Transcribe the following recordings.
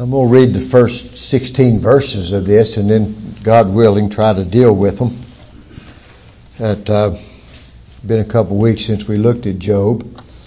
I'm going to read the first 16 verses of this, and then, God willing, try to deal with them. It's been a couple of weeks since we looked at Job.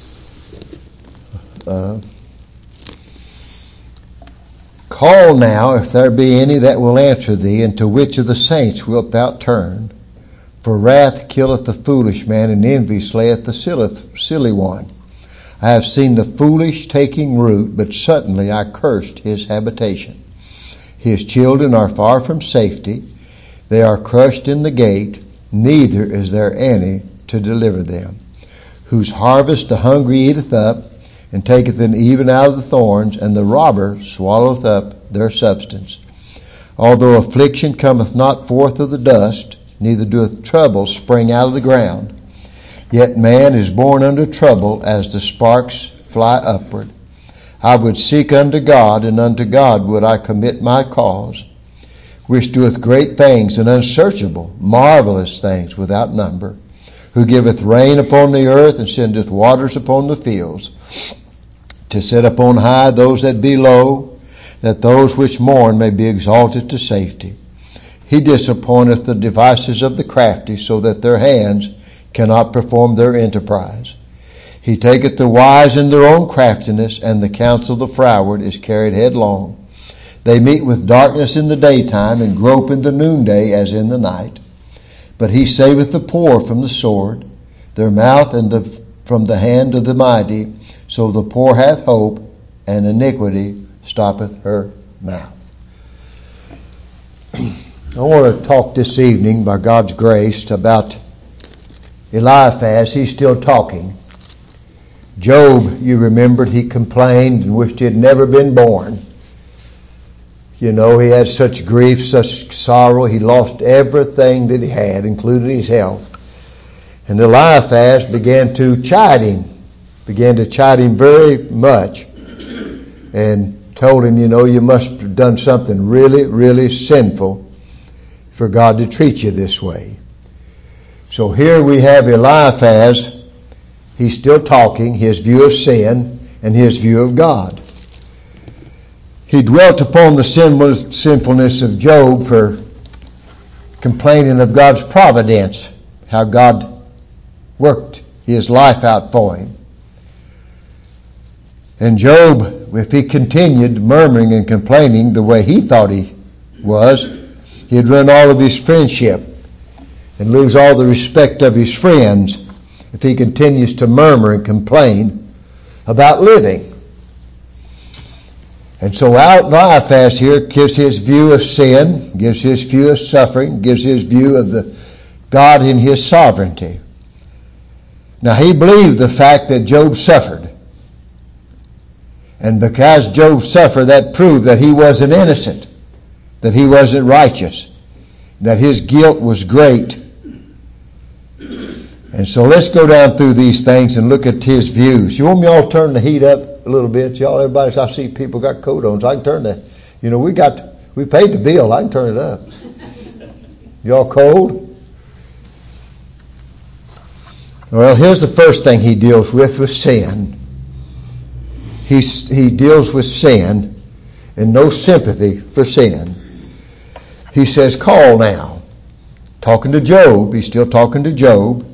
Call now, if there be any that will answer thee, and to which of the saints wilt thou turn? For wrath killeth the foolish man, and envy slayeth the silly one. I have seen the foolish taking root, but suddenly I cursed his habitation. His children are far from safety. They are crushed in the gate, neither is there any to deliver them. Whose harvest the hungry eateth up, and taketh them even out of the thorns, and the robber swalloweth up their substance. Although affliction cometh not forth of the dust, neither doeth trouble spring out of the ground, yet man is born under trouble as the sparks fly upward. I would seek unto God, and unto God would I commit my cause, which doeth great things and unsearchable, marvelous things without number, who giveth rain upon the earth and sendeth waters upon the fields, to set upon high those that be low, that those which mourn may be exalted to safety. He disappointeth the devices of the crafty, so that their hands cannot perform their enterprise. He taketh the wise in their own craftiness, and the counsel of the froward is carried headlong. They meet with darkness in the daytime, and grope in the noonday as in the night. But he saveth the poor from the sword, their mouth from the hand of the mighty. So the poor hath hope, and iniquity stoppeth her mouth. I want to talk this evening, by God's grace, about Eliphaz. He's still talking. Job, you remembered, he complained and wished he had never been born. You know, he had such grief, such sorrow. He lost everything that he had, including his health. And Eliphaz began to chide him very much, and told him, you know, you must have done something really, really sinful for God to treat you this way. So here we have Eliphaz. He's still talking, his view of sin and his view of God. He dwelt upon the sinfulness of Job for complaining of God's providence, how God worked his life out for him. And Job, if he continued murmuring and complaining the way he thought he was, he'd run all of his friendship and lose all the respect of his friends if he continues to murmur and complain about living. And so Eliphaz here gives his view of sin, gives his view of suffering, gives his view of the God in his sovereignty. Now he believed the fact that Job suffered. And because Job suffered, that proved that he wasn't innocent, that he wasn't righteous, that his guilt was great. And so let's go down through these things and look at his views. You want me all to turn the heat up a little bit? Y'all, everybody, I see people got coat on, so I can turn that. You know, we paid the bill. I can turn it up. Y'all cold? Well, here's the first thing he deals with sin. He deals with sin and no sympathy for sin. He says, call now. Talking to Job. He's still talking to Job.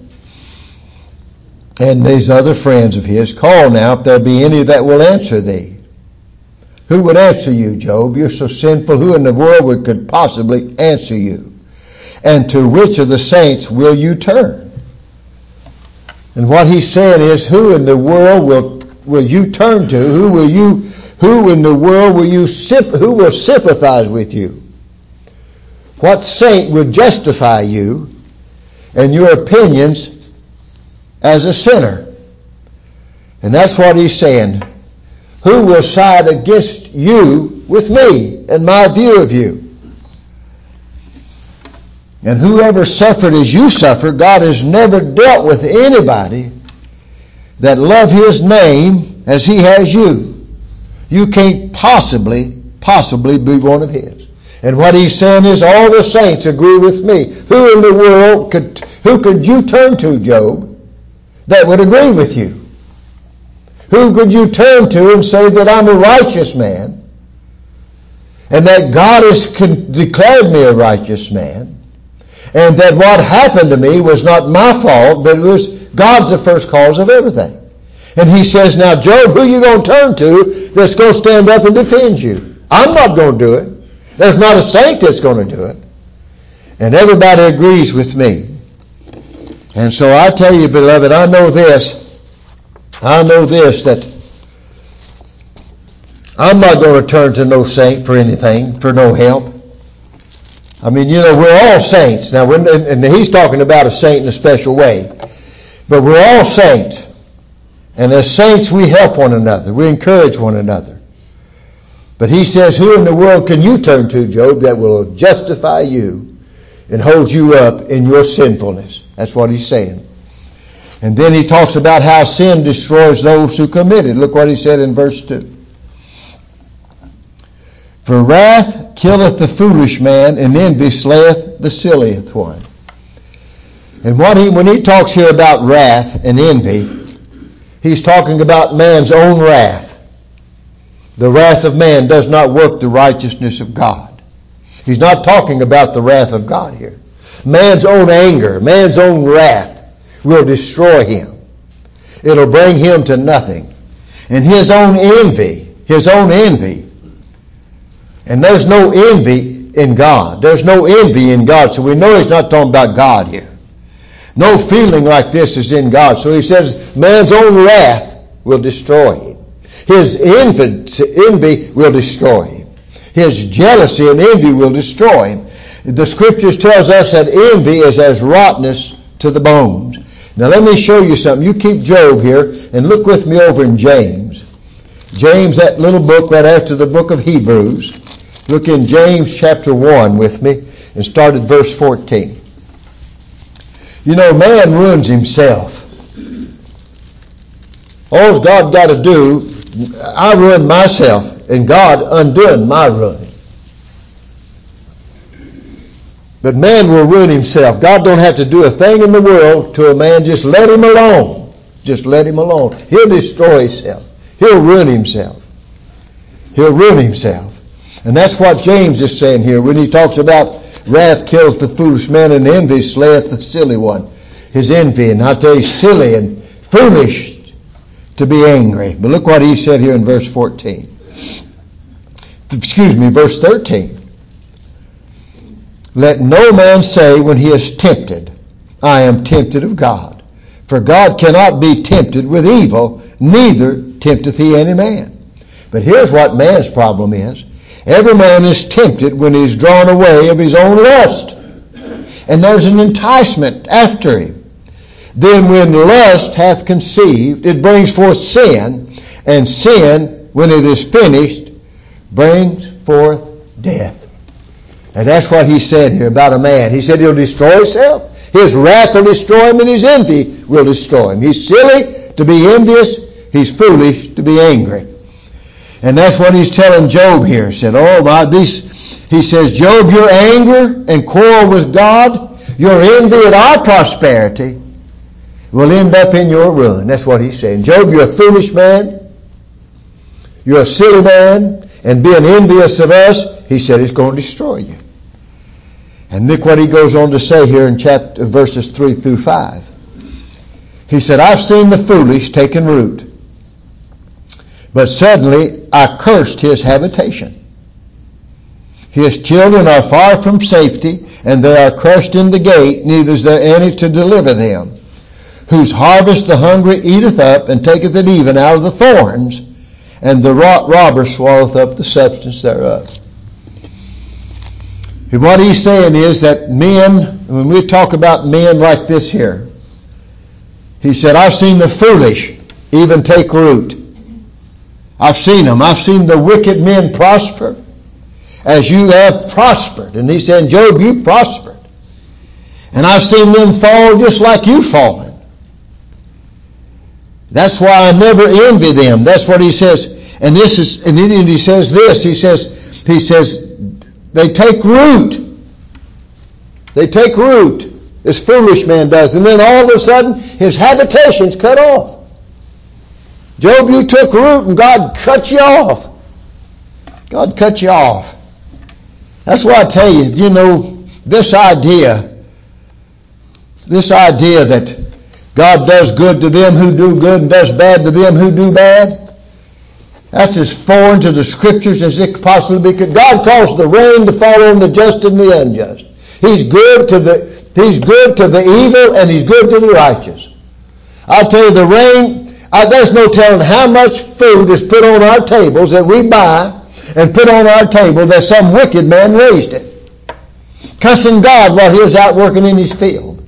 And these other friends of his. Call now, if there be any that will answer thee. Who would answer you, Job? You're so sinful. Who in the world could possibly answer you? And to which of the saints will you turn? And what he's saying is, who in the world will you turn to? Who in the world who will sympathize with you? What saint would justify you and your opinions as a sinner? And that's what he's saying. Who will side against you with me and my view of you? And whoever suffered as you suffer, God has never dealt with anybody that love his name as he has you. You can't possibly be one of his. And what he's saying is, all the saints agree with me. Who in the world could you turn to, Job, that would agree with you? Who could you turn to and say that I'm a righteous man? and that God has declared me a righteous man, and that what happened to me was not my fault, but it was God's the first cause of everything. And he says, now, Job, who are you going to turn to that's going to stand up and defend you? I'm not going to do it. There's not a saint that's going to do it. And everybody agrees with me. And so I tell you, beloved, I know this, that I'm not going to turn to no saint for anything, for no help. I mean, we're all saints. Now, and he's talking about a saint in a special way. But we're all saints. And as saints, we help one another. We encourage one another. But he says, who in the world can you turn to, Job, that will justify you and hold you up in your sinfulness? That's what he's saying. And then he talks about how sin destroys those who commit it. Look what he said in verse 2. For wrath killeth the foolish man, and envy slayeth the silliest one. And when he talks here about wrath and envy, he's talking about man's own wrath. The wrath of man does not work the righteousness of God. He's not talking about the wrath of God here. Man's own anger, man's own wrath will destroy him. It'll bring him to nothing. And his own envy. And there's no envy in God. There's no envy in God. So we know he's not talking about God here. No feeling like this is in God. So he says man's own wrath will destroy him. His envy will destroy him. His jealousy and envy will destroy him. The scriptures tells us that envy is as rottenness to the bones. Now let me show you something. You keep Job here and look with me over in James. James, that little book right after the book of Hebrews. Look in James chapter 1 with me and start at verse 14. Man ruins himself. All God got to do, I ruined myself, and God undone my ruin. But man will ruin himself. God don't have to do a thing in the world to a man. Just let him alone. Just let him alone. He'll destroy himself. He'll ruin himself. He'll ruin himself. And that's what James is saying here when he talks about wrath kills the foolish man and envy slayeth the silly one. His envy, and I tell you, silly and foolish to be angry. But look what he said here in verse 14. Verse 13. Let no man say when he is tempted, I am tempted of God. For God cannot be tempted with evil, neither tempteth he any man. But here's what man's problem is. Every man is tempted when he is drawn away of his own lust. And there's an enticement after him. Then when lust hath conceived, it brings forth sin. And sin, when it is finished, brings forth death. And that's what he said here about a man. He said he'll destroy himself. His wrath will destroy him, and his envy will destroy him. He's silly to be envious. He's foolish to be angry. And that's what he's telling Job here. He said, he says, Job, your anger and quarrel with God, your envy at our prosperity will end up in your ruin. That's what he's saying. Job, you're a foolish man. You're a silly man. And being envious of us, he said, it's going to destroy you. And look what he goes on to say here in verses 3 through 5. He said, I've seen the foolish taking root. But suddenly I cursed his habitation. His children are far from safety, and they are crushed in the gate, neither is there any to deliver them. Whose harvest the hungry eateth up, and taketh it even out of the thorns, and the robber swalloweth up the substance thereof. And what he's saying is that men, when we talk about men like this here, he said, I've seen the foolish even take root. I've seen them. I've seen the wicked men prosper as you have prospered. And he said, Job, you prospered. And I've seen them fall just like you've fallen. That's why I never envy them. That's what he says. And then he says this. He says, they take root. They take root. This foolish man does. And then all of a sudden, his habitation's cut off. Job, you took root and God cut you off. God cut you off. That's why I tell you, this idea that God does good to them who do good and does bad to them who do bad, that's as foreign to the Scriptures as it possibly could. God calls the rain to fall on the just and the unjust. He's good to the evil, and He's good to the righteous. I'll tell you, the rain, there's no telling how much food is put on our tables that we buy and put on our table that some wicked man raised it, cussing God while he was out working in his field.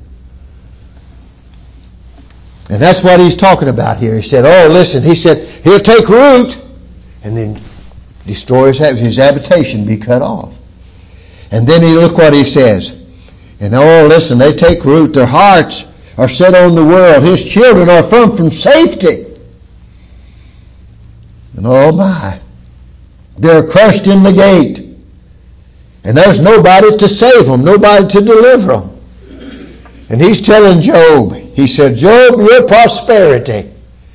And that's what he's talking about here. He said, he said, he'll take root and then destroy his habitation, be cut off. And then look what he says. And they take root. Their hearts are set on the world. His children are from safety. And oh my, they're crushed in the gate. And there's nobody to save them, nobody to deliver them. And he's telling Job, he said, Job, your prosperity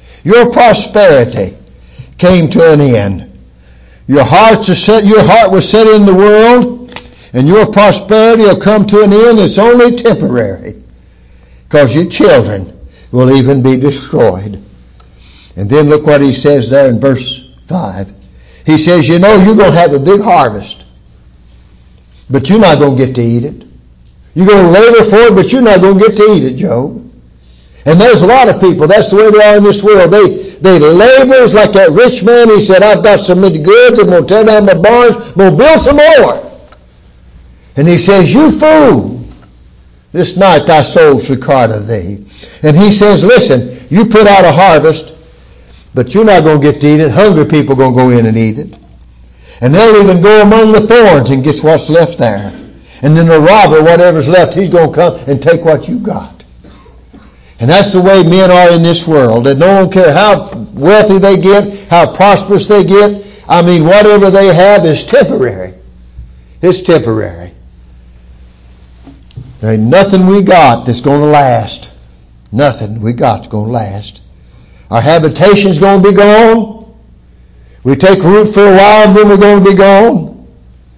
came to an end. Your heart was set in the world, and your prosperity will come to an end. It's only temporary, because your children will even be destroyed. And then look what he says there in verse 5. He says, you're going to have a big harvest, but you're not going to get to eat it. You're going to labor for it, but you're not going to get to eat it, Job. And there's a lot of people, that's the way they are in this world. They labor. It's like that rich man. He said, I've got so many goods, I'm going to tear down my barns, I'm going to build some more. And he says, you fool, this night thy soul's required of thee. And he says, listen, you put out a harvest, but you're not going to get to eat it. Hungry people are going to go in and eat it. And they'll even go among the thorns and get what's left there. And then the robber, whatever's left, he's going to come and take what you got. And that's the way men are in this world. That no one cares how wealthy they get, how prosperous they get. Whatever they have is temporary. It's temporary. There ain't nothing we got that's going to last. Nothing we got's going to last. Our habitation's going to be gone. We take root for a while and then we're going to be gone.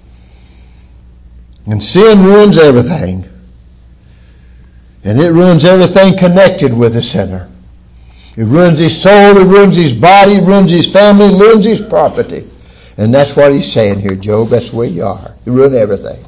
And sin ruins everything. And it ruins everything connected with the sinner. It ruins his soul, it ruins his body, it ruins his family, it ruins his property. And that's what he's saying here, Job. That's the way you are. You ruin everything.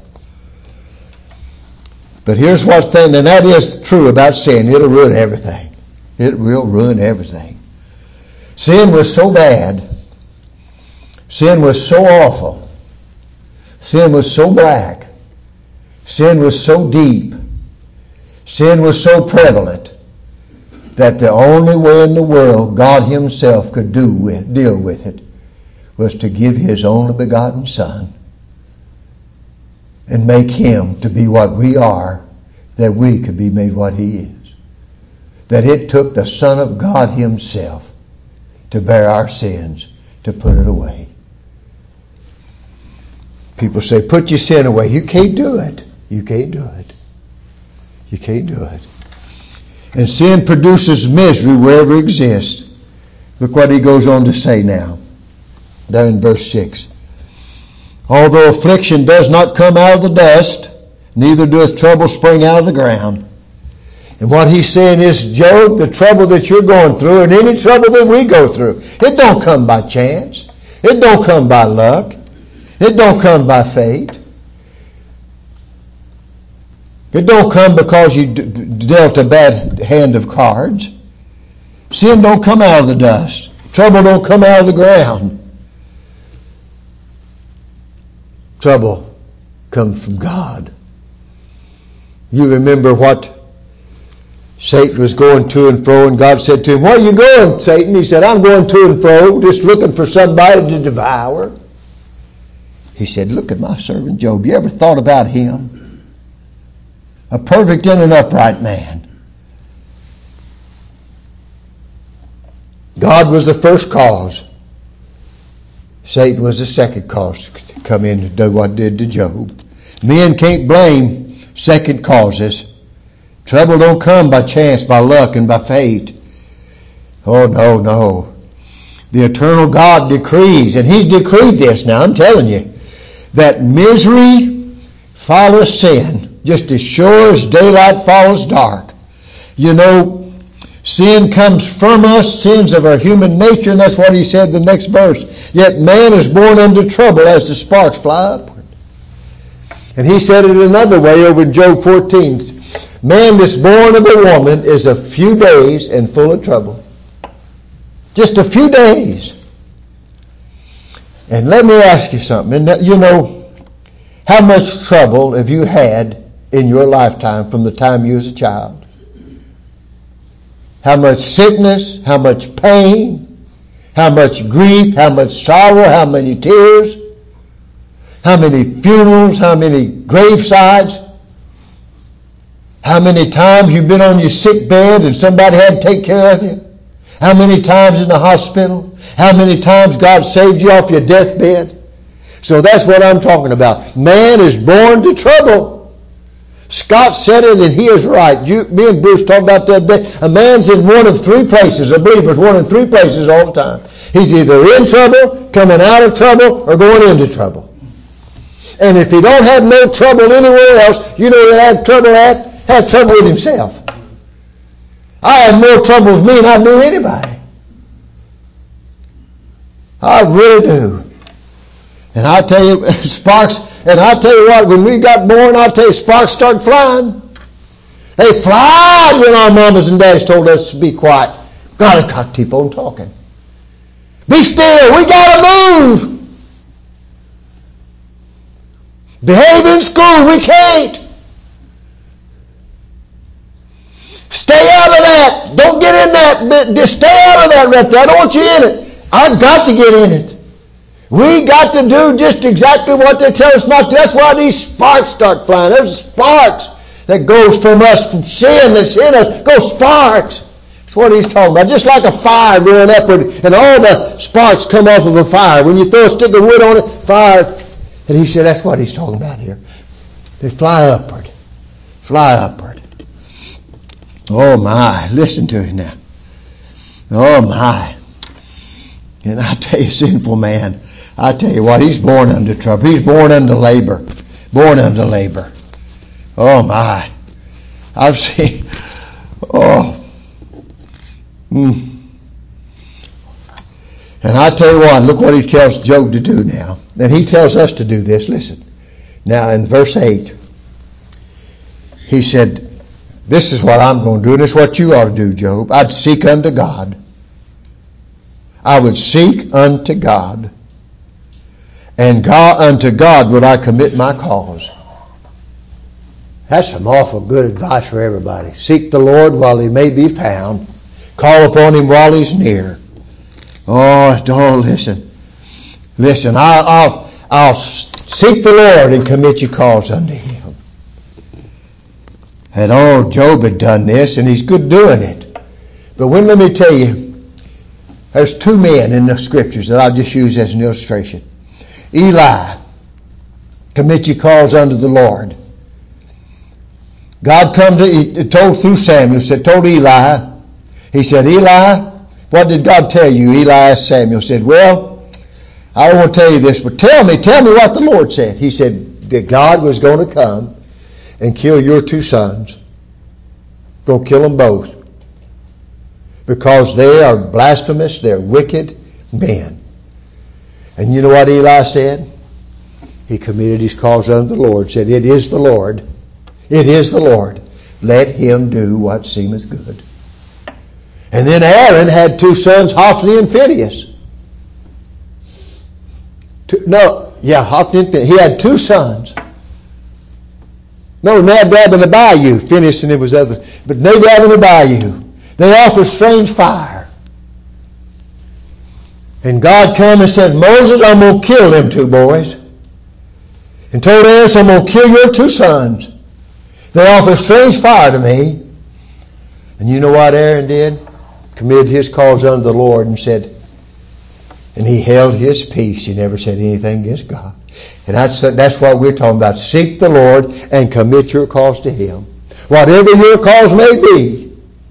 But here's one thing, and that is true about sin. It'll ruin everything. It will ruin everything. Sin was so bad. Sin was so awful. Sin was so black. Sin was so deep. Sin was so prevalent that the only way in the world God Himself could deal with it was to give His only begotten Son and make Him to be what we are, that we could be made what He is. That it took the Son of God Himself to bear our sins, to put it away. People say, put your sin away. You can't do it. You can't do it. You can't do it. And sin produces misery wherever it exists. Look what he goes on to say now. There in verse 6. Although affliction does not come out of the dust, neither doeth trouble spring out of the ground. And what he's saying is, Job, the trouble that you're going through and any trouble that we go through, it don't come by chance. It don't come by luck. It don't come by fate. It don't come because you dealt a bad hand of cards. Sin don't come out of the dust. Trouble don't come out of the ground. Trouble comes from God. You remember what Satan was going to and fro, and God said to him, where are you going, Satan? He said, I'm going to and fro, just looking for somebody to devour. He said, look at my servant Job. You ever thought about him? A perfect and an upright man. God was the first cause. Satan was the second cause to come in and do what did to Job. Men can't blame second causes. Trouble don't come by chance, by luck, and by fate. Oh, no. The eternal God decrees, and He's decreed this now, I'm telling you, that misery follows sin, just as sure as daylight follows dark. You know, sin comes from us, sins of our human nature, and that's what he said in the next verse. Yet man is born unto trouble as the sparks fly upward. And he said it another way over in Job 14. Man that's born of a woman is a few days and full of trouble. Just a few days. And let me ask you something. You know, how much trouble have you had in your lifetime from the time you was a child? How much sickness, how much pain, how much grief, how much sorrow, how many tears, how many funerals, how many gravesides, how many times you've been on your sick bed and somebody had to take care of you, how many times in the hospital, how many times God saved you off your deathbed. So that's what I'm talking about. Man is born to trouble. Scott said it, and he is right. Me and Bruce talked about that day. A man's in one of three places. A believer's one in three places all the time. He's either in trouble, coming out of trouble, or going into trouble. And if he don't have no trouble anywhere else, you know where he have trouble with himself. I had more trouble with me than I knew anybody. I really do. And I tell you, sparks, and I tell you what, when we got born, I tell you, sparks started flying. They flied when our mamas and daddies told us to be quiet. Gotta keep on talking. Be still, we gotta move. Behave in school, we can't. Stay out of that. Don't get in that. Just stay out of that right there. I don't want you in it. I've got to get in it. We got to do just exactly what they tell us not to. That's why these sparks start flying. There's sparks that goes from us, from sin that's in us. Go sparks. That's what he's talking about. Just like a fire going upward, and all the sparks come off of a fire. When you throw a stick of wood on it, fire. And he said that's what he's talking about here. They fly upward. Fly upward. Oh my, listen to it now. Oh my. And I tell you, sinful man, I tell you what, he's born unto trouble. He's born unto labor. Born unto labor. Oh my. I've seen, And I tell you what, look what he tells Job to do now. And he tells us to do this, listen. Now in verse 8, he said, this is what I'm going to do, and it's what you ought to do, Job. I'd seek unto God. I would seek unto God. And unto God would I commit my cause. That's some awful good advice for everybody. Seek the Lord while he may be found. Call upon him while he's near. Oh, listen. Listen, I'll seek the Lord and commit your cause unto him. And Job had done this, and he's good doing it. But let me tell you, there's two men in the scriptures that I'll just use as an illustration. Eli, commit your cause unto the Lord. God told through Samuel, told Eli, he said, Eli, what did God tell you? Eli asked Samuel, said, well, I don't want to tell you this, but tell me what the Lord said. He said that God was going to come and kill your two sons. Go kill them both. Because they are blasphemous, they're wicked men. And you know what Eli said? He committed his cause unto the Lord, said, it is the Lord. It is the Lord. Let him do what seemeth good. And then Aaron had two sons, Hophni and Phinehas. Hophni and Phinehas. He had two sons. No, Nadab and Abihu. Phinehas and it was others. But Nadab and Abihu. They offered strange fire. And God came and said, Moses, I'm going to kill them two boys. And told Aaron, I'm going to kill your two sons. They offered strange fire to me. And you know what Aaron did? Committed his cause unto the Lord and said, and he held his peace. He never said anything against God. And that's what we're talking about. Seek the Lord and commit your cause to him. Whatever your cause may be.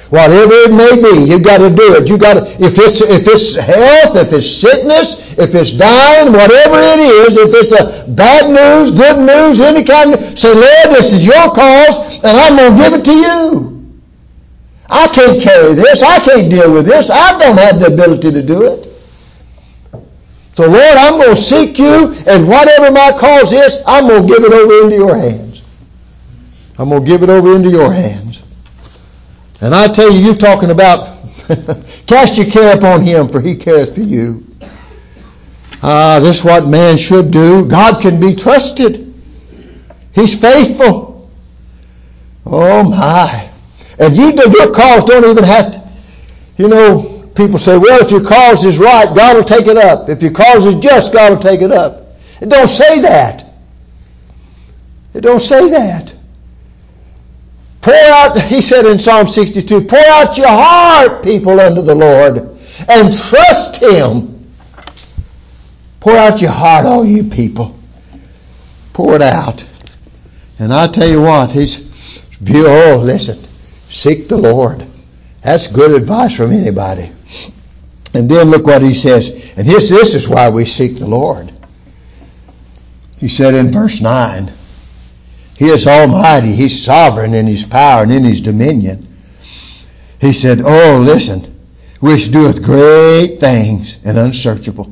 Whatever it may be, you've got to do it. If it's health, if it's sickness, if it's dying, whatever it is, if it's a bad news, good news, any kind of, say, Lord, this is your cause, and I'm going to give it to you. I can't carry this. I can't deal with this. I don't have the ability to do it. So, Lord, I'm going to seek you, and whatever my cause is, I'm going to give it over into your hands. I'm going to give it over into your hands. And I tell you, you're talking about cast your care upon him, for he careth for you. This is what man should do. God can be trusted. He's faithful. Oh my. And your cause don't even have to, people say, well, if your cause is right, God will take it up. If your cause is just, God will take it up. It don't say that. It don't say that. Pour out, he said in Psalm 62, pour out your heart, people, unto the Lord, and trust him. Pour out your heart, all you people. Pour it out. And I tell you what, listen, seek the Lord. That's good advice from anybody. And then look what he says. And this is why we seek the Lord. He said in verse 9, he is almighty. He's sovereign in his power and in his dominion. He said, oh, listen, which doeth great things and unsearchable.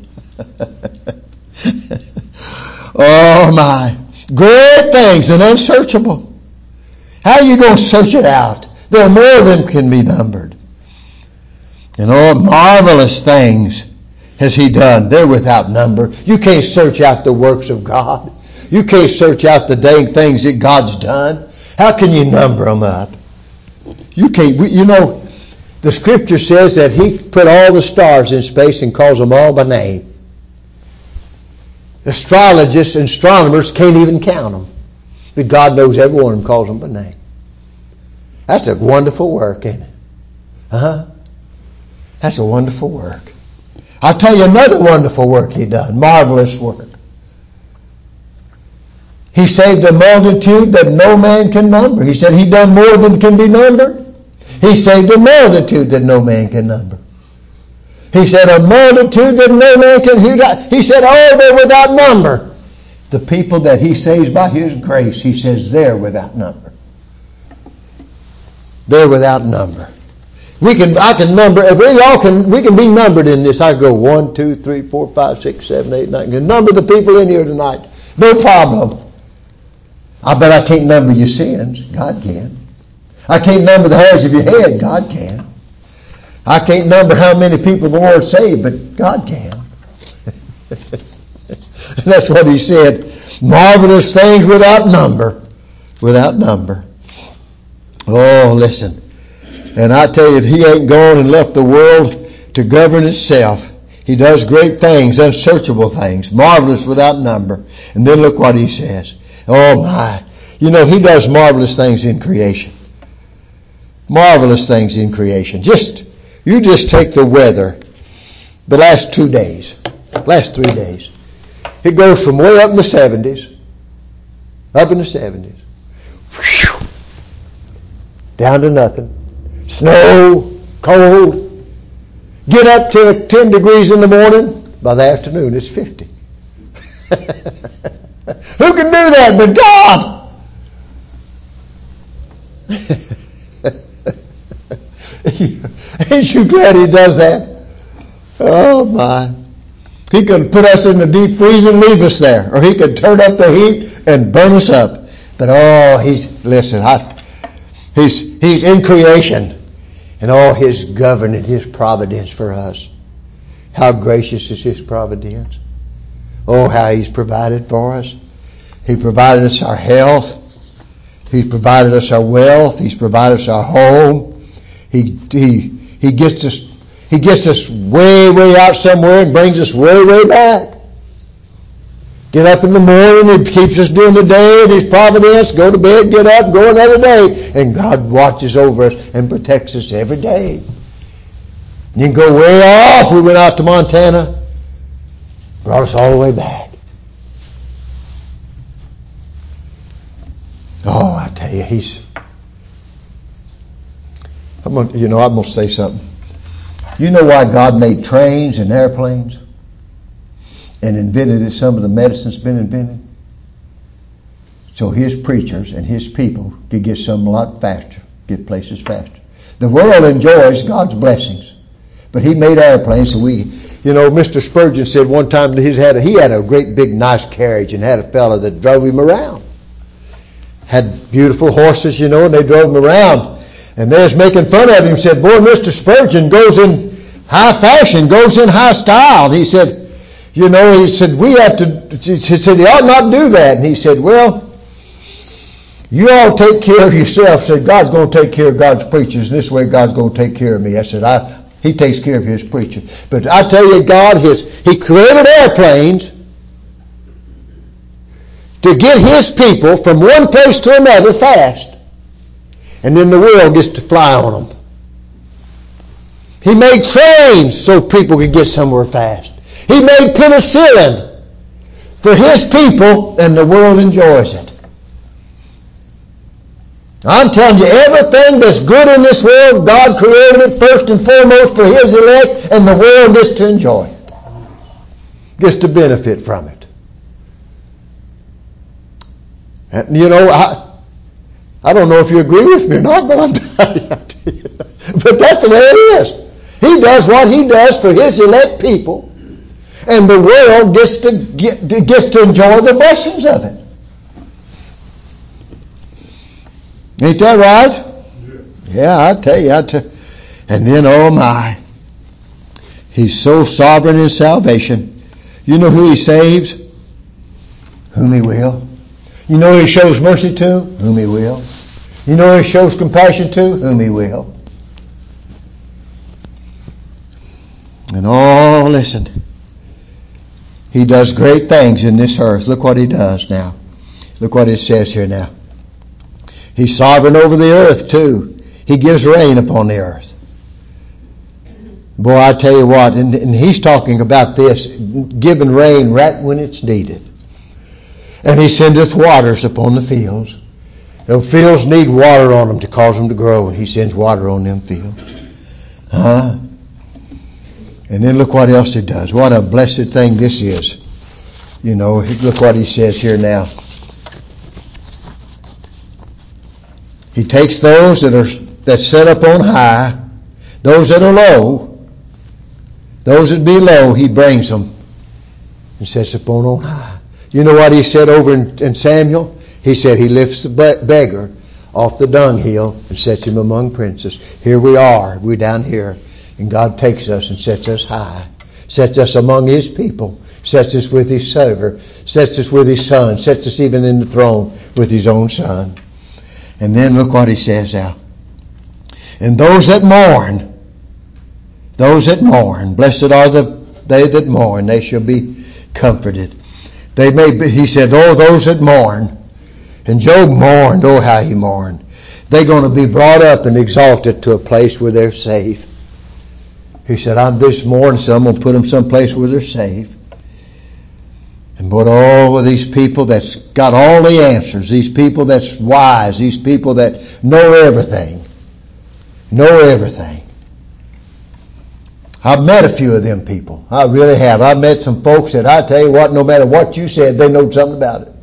Oh, my. Great things and unsearchable. How are you going to search it out? There are more than can be numbered. And marvelous things has he done. They're without number. You can't search out the works of God. You can't search out the dang things that God's done. How can you number them up? You can't. The scripture says that he put all the stars in space and calls them all by name. Astrologists and astronomers can't even count them. But God knows every one of them, calls them by name. That's a wonderful work, isn't it? That's a wonderful work. I'll tell you another wonderful work he done. Marvelous work. He saved a multitude that no man can number. He said he done more than can be numbered. He saved a multitude that no man can number. He said a multitude that no man can. He said, they're without number. The people that he saves by his grace, he says they're without number. They're without number. I can number. We can be numbered in this. I go 1, 2, 3, 4, 5, 6, 7, 8, 9. I can number the people in here tonight. No problem. I bet I can't number your sins. God can. I can't number the hairs of your head. God can. I can't number how many people the Lord saved, but God can. That's what he said. Marvelous things without number. Without number. Oh, listen. And I tell you, he ain't gone and left the world to govern itself. He does great things, unsearchable things, marvelous without number. And then look what he says. Oh my. He does marvelous things in creation. Marvelous things in creation. You just take the weather the last 2 days, last 3 days. It goes from way up in the 70s, whew, down to nothing. Snow, cold. Get up to 10 degrees in the morning. By the afternoon, it's 50. Who can do that but God? Ain't you glad he does that? Oh my. He could put us in the deep freeze and leave us there. Or he could turn up the heat and burn us up. But he's in creation. And his governing, his providence for us. How gracious is his providence. Oh, how he's provided for us. He provided us our health. He's provided us our wealth. He's provided us our home. He gets us way, way out somewhere and brings us way, way back. Get up in the morning, he keeps us during the day in his providence. Go to bed, get up, go another day. And God watches over us and protects us every day. You can go way off. We went out to Montana. Brought us all the way back. Oh, I tell you, I'm going to say something. You know why God made trains and airplanes and invented some of the medicine's been invented? So his preachers and his people could get some a lot faster, get places faster. The world enjoys God's blessings, but he made airplanes so Mr. Spurgeon said one time that he had a great big nice carriage and had a fella that drove him around. Had beautiful horses, and they drove him around. And they was making fun of him, said, boy, Mr. Spurgeon goes in high fashion, goes in high style. And he said, he said, he said, he ought not do that. And he said, well, you all take care of yourself. Said, God's going to take care of God's preachers. And this way God's going to take care of me. I said, he takes care of his preachers. But I tell you, God, he created airplanes to get his people from one place to another fast. And then the world gets to fly on them. He made trains so people could get somewhere fast. He made penicillin for his people, and the world enjoys it. I'm telling you, everything that's good in this world, God created it first and foremost for his elect, and the world gets to enjoy it. Gets to benefit from it. And, I don't know if you agree with me or not, but but that's the way it is. He does what he does for his elect people, and the world gets to enjoy the blessings of it. Ain't that right? Yeah, I tell you. And then, oh my, he's so sovereign in salvation. You know who he saves? Whom he will. You know who he shows mercy to? Whom he will. You know who he shows compassion to? Whom he will. And listen. He does great things in this earth. Look what he does now. Look what it says here now. He's sovereign over the earth too. He gives rain upon the earth. Boy, I tell you what, and he's talking about this, giving rain right when it's needed. And he sendeth waters upon the fields. The fields need water on them to cause them to grow, and he sends water on them fields. And then look what else he does. What a blessed thing this is. Look what he says here now. He takes those that's set up on high, those that are low, those that be low, he brings them and sets upon on high. You know what he said over in Samuel? He said he lifts the beggar off the dunghill and sets him among princes. Here we are, we're down here, and God takes us and sets us high, sets us among his people, sets us with his Savior, sets us with his Son, sets us even in the throne with his own Son. And then look what he says now. And those that mourn, blessed are they that mourn, they shall be comforted. He said, those that mourn. And Job mourned, how he mourned. They're going to be brought up and exalted to a place where they're safe. He said, I'm this morning, so I'm going to put them someplace where they're safe. And but all of these people that's got all the answers, these people that's wise, these people that know everything. I've met a few of them people. I really have. I've met some folks that I tell you what, no matter what you said, they know something about it.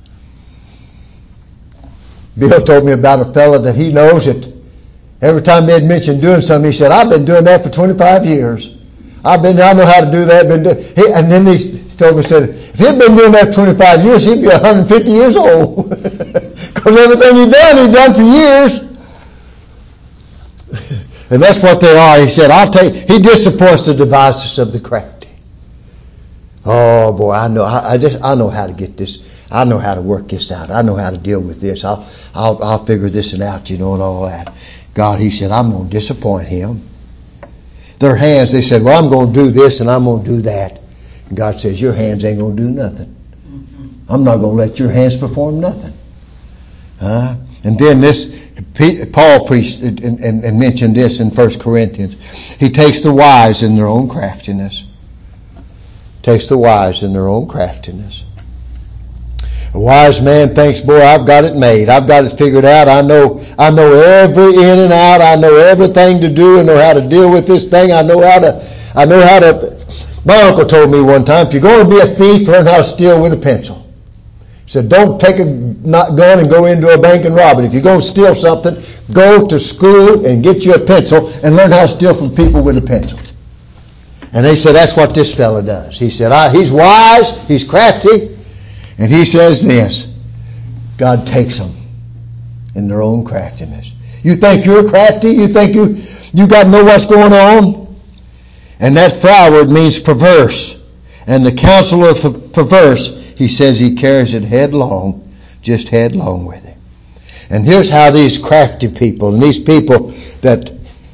Bill told me about a fella that he knows that every time they'd mention doing something, he said, I've been doing that for 25 years. I know how to do that. And then he told me, said, if he'd been doing that for 25 years, he'd be 150 years old. Because everything he'd done for years. And that's what they are. He said, he disappoints the devices of the crafty. Oh boy, I know how to get this. I know how to work this out. I know how to deal with this. I'll figure this out, and all that. God, he said, I'm going to disappoint him. Their hands, they said, well, I'm going to do this and I'm going to do that. And God says, your hands ain't going to do nothing. I'm not going to let your hands perform nothing. And then Paul preached and mentioned this in 1 Corinthians. He takes the wise in their own craftiness. A wise man thinks, boy, I've got it made. I've got it figured out. I know every in and out. I know everything to do. I know how to deal with this thing. I know how to. My uncle told me one time, if you're going to be a thief, learn how to steal with a pencil. He said, don't take a gun and go into a bank and rob it. If you're going to steal something, go to school and get you a pencil and learn how to steal from people with a pencil. And they said, that's what this fella does. He said, he's wise, he's crafty, and he says this, God takes them in their own craftiness. You think you're crafty? You think you got to know what's going on? And that froward means perverse. And the counsel of the perverse, he says he carries it headlong, just headlong with him. And here's how these crafty people and these people that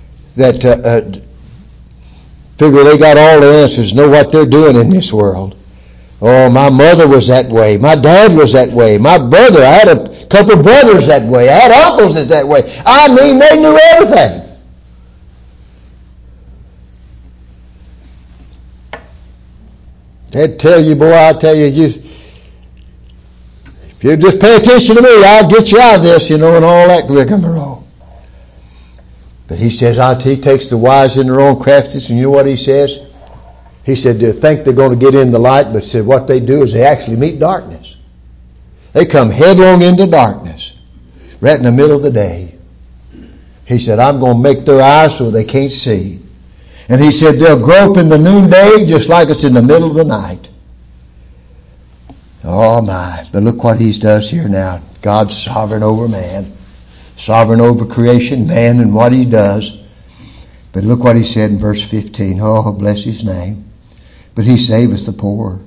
figure they got all the answers, know what they're doing in this world. Oh, my mother was that way. My dad was that way. My brother, I had a couple of brothers that way. I had uncles that way. I mean, they knew everything. They'd tell you, boy, I tell you, if you just pay attention to me, I'll get you out of this, and all that rigmarole. But he says, he takes the wise in their own craftiness, and you know what he says? He said they think they're going to get in the light, but said what they do is they actually meet darkness. They come headlong into darkness, right in the middle of the day. He said, I'm going to make their eyes so they can't see. And he said they'll grope in the noonday just like it's in the middle of the night. Oh my, but look what he does here now. God's sovereign over man, sovereign over creation, man and what he does. But look what he said in verse 15. Oh, bless his name. But he saveth the poor.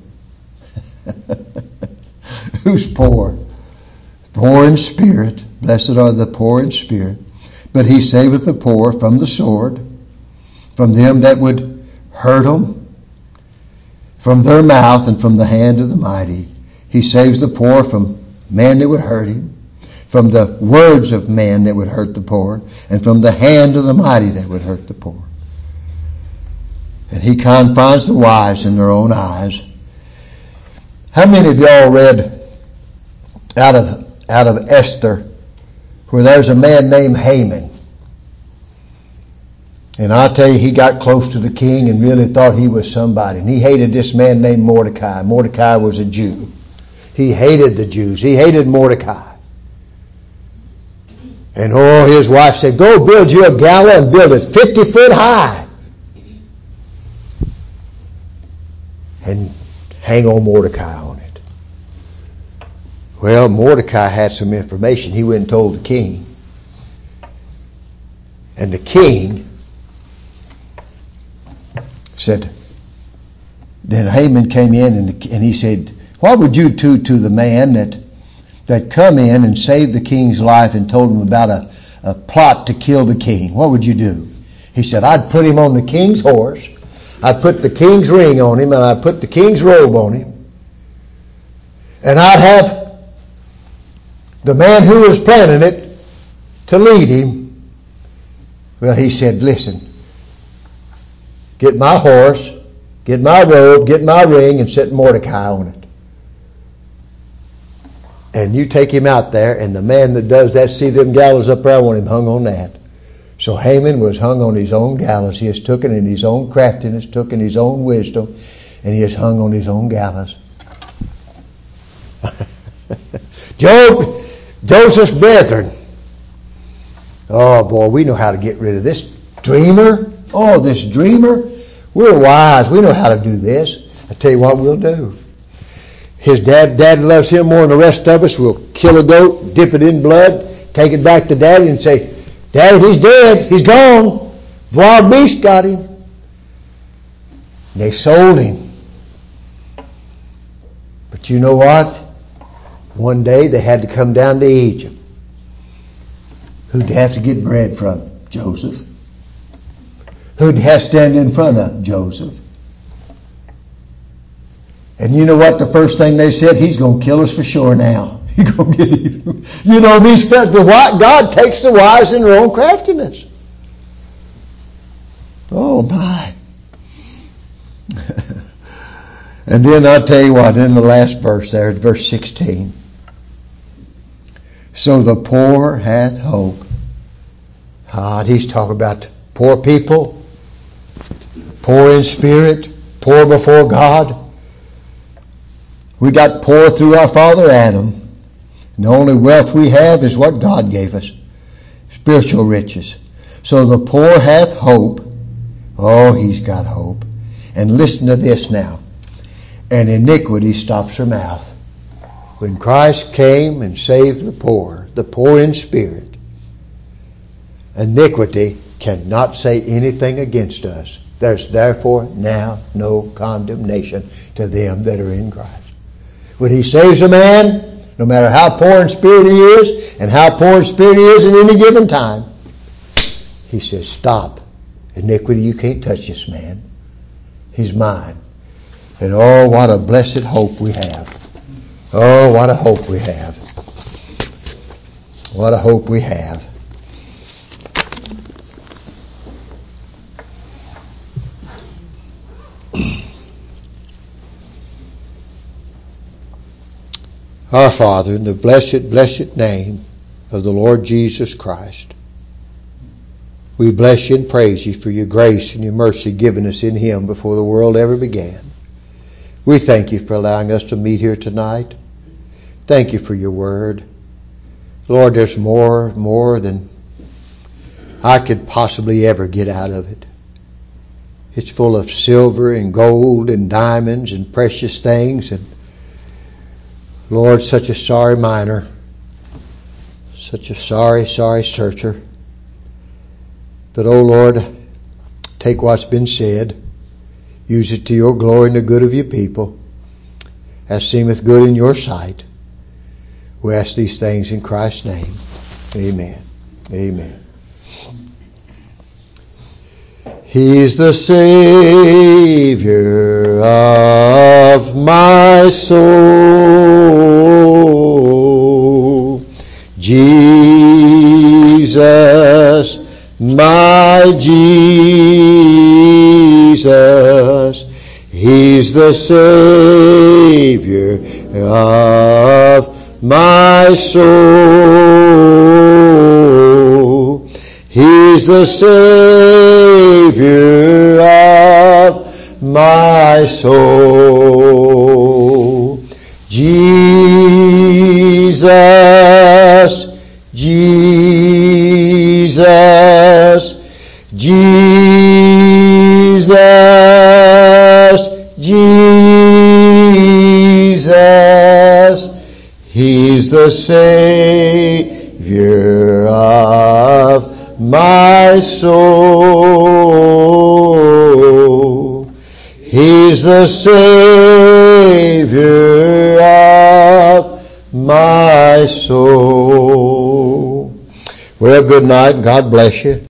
Who's poor? Poor in spirit. Blessed are the poor in spirit. But he saveth the poor from the sword, from them that would hurt them, from their mouth and from the hand of the mighty. He saves the poor from man that would hurt him, from the words of man that would hurt the poor, and from the hand of the mighty that would hurt the poor. And he confines the wise in their own eyes. How many of y'all read out of Esther, where there's a man named Haman? And I'll tell you, he got close to the king and really thought he was somebody. And he hated this man named Mordecai. Mordecai was a Jew. He hated the Jews. He hated Mordecai. And his wife said, go build you a gala and build it 50 foot high. And hang on Mordecai on it. Well, Mordecai had some information. He went and told the king. And the king said, then Haman came in and he said, what would you do to the man that come in and saved the king's life and told him about a plot to kill the king? What would you do? He said, I'd put him on the king's horse. I'd put the king's ring on him, and I'd put the king's robe on him. And I'd have the man who was planning it to lead him. Well, he said, listen, get my horse, get my robe, get my ring, and set Mordecai on it. And you take him out there, and the man that does that, see them gallows up there, I want him hung on that. So Haman was hung on his own gallows. He is taken in his own craftiness, took in his own wisdom, and he is hung on his own gallows. Joseph's brethren. Oh boy, we know how to get rid of this dreamer. Oh, this dreamer. We're wise. We know how to do this. I tell you what we'll do. His dad loves him more than the rest of us. We'll kill a goat, dip it in blood, take it back to Daddy and say, Daddy, he's dead. He's gone. Wild beast got him. They sold him. But you know what? One day they had to come down to Egypt. Who'd have to get bread from? Joseph. Who'd have to stand in front of? Joseph. And you know what? The first thing they said, he's going to kill us for sure now. He's going to get even. You know, God takes the wise in their own craftiness. Oh my. And then I'll tell you what, in the last verse there, verse 16. So the poor hath hope. He's talking about poor people, poor in spirit, poor before God. We got poor through our father Adam. And the only wealth we have is what God gave us. Spiritual riches. So the poor hath hope. Oh, he's got hope. And listen to this now. And iniquity stops her mouth. When Christ came and saved the poor in spirit, iniquity cannot say anything against us. There's therefore now no condemnation to them that are in Christ. When he saves a man, no matter how poor in spirit he is, and how poor in spirit he is at any given time, he says, stop. Iniquity, you can't touch this man. He's mine. And oh, what a blessed hope we have. Oh, what a hope we have. What a hope we have. Our Father, in the blessed, blessed name of the Lord Jesus Christ, we bless you and praise you for your grace and your mercy given us in Him before the world ever began. We thank you for allowing us to meet here tonight. Thank you for your word. Lord, there's more than I could possibly ever get out of it. It's full of silver and gold and diamonds and precious things. And Lord, such a sorry miner, such a sorry searcher. But, oh Lord, take what's been said, use it to your glory and the good of your people, as seemeth good in your sight. We ask these things in Christ's name. Amen. Amen. He's the Savior of my soul. Jesus, my Jesus. He's the Savior of my soul. He's the Savior of my soul. Jesus, Jesus, Jesus, Jesus. He's the Savior of my soul. He's the Savior of my soul. Well, good night. God bless you.